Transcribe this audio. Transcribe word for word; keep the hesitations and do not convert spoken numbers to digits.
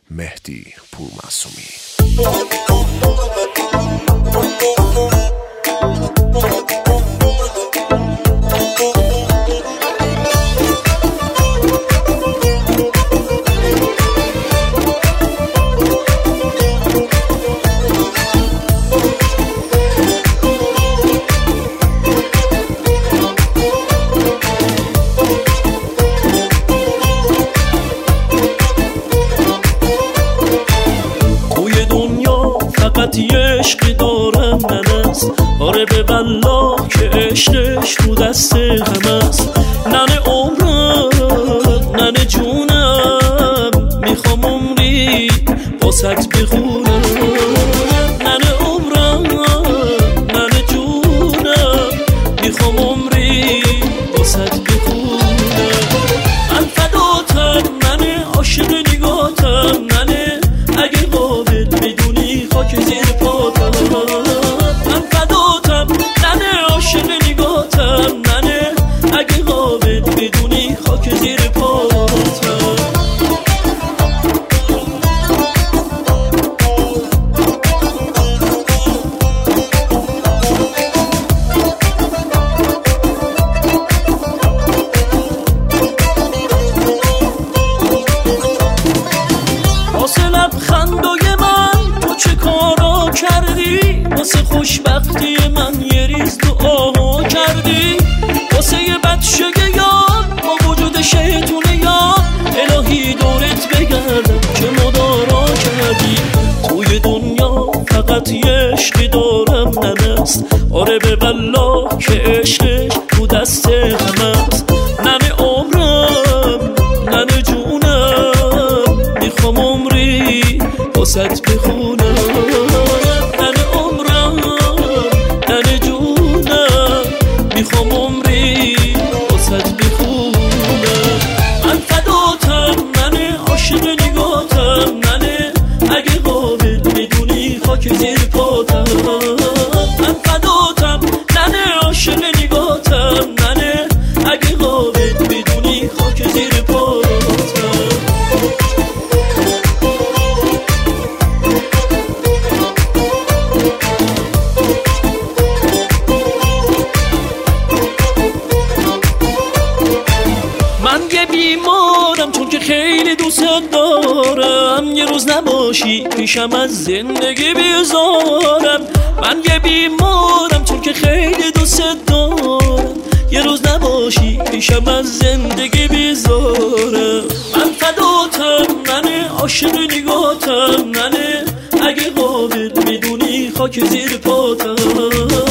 مهدی پورمعصومی. یه عشقی دارم ننست، آره به والله که عشقش تو دست همست. ننه عمرم ننه جونم، میخوام عمری باست بخونم. ننه عمرم ننه جونم، میخوام عمری باست بخونم. من فداتم ننه، عاشق نگاتم ننه، اگه قابل بدونی خاک زیر پاتم. من فداتم ننه، عاشق نگاتم ننه، اگه قابل بدونی خاک زیر پاتم. واسه لبخندای من تو چه کارا کردی، واسه خوشبختی من یه ریز تو آها کردی. واسه یه بدشگه یاد با وجود شیطون یاد، الهی دورت بگردم که مدارا کردی. توی دنیا فقط یه عشقی دارم ننست، آره به والله که عشقش تو دست همست. ننه عمرم ننه جونم، میخوام عمری باست بخونم. ننه عمرم ننه جونم، میخوام عمری باست بخونم. من فداتم ننه، عاشق نگاتم ننه، اگه قابل بدونی خاک زیر پاتم. من فداتم ننه، عاشق نگاتم ننه، اگه قابل بدونی خاک زیر پاتم. من یه بیمارم چون که خیلی دوست دارم، یه روز نباشی پیشم از زندگی بیزارم. من یه بیمارم چون که خیلی دوست دارم، یه روز نباشی پیشم از زندگی بیزارم. من فداتم ننه، عاشق نگاتم ننه، اگه قابل بدونی خاک زیر پاتم.